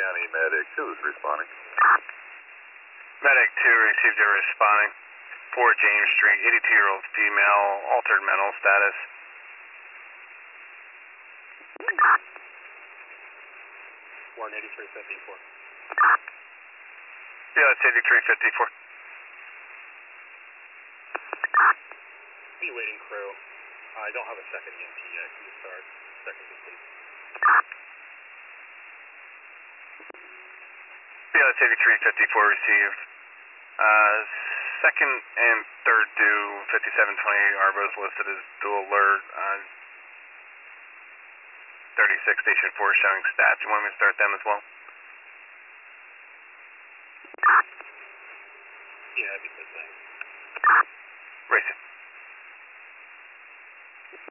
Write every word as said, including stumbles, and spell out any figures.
County Medic, who's responding? Medic two received a responding. four James Street, eighty-two-year-old female, altered mental status. one eighty-three fifty-four. Yeah, that's eighty-three fifty-four. Be waiting crew. I don't have a second E M T yet. Can you start second, please? Yeah, that's eighty-three fifty-four received. Uh, second and third due, fifty-seven twenty-eight Arbos listed as dual alert. Uh, thirty-six Station four showing stats. You want me to start them as well? Yeah, that'd be good, thanks. Racing.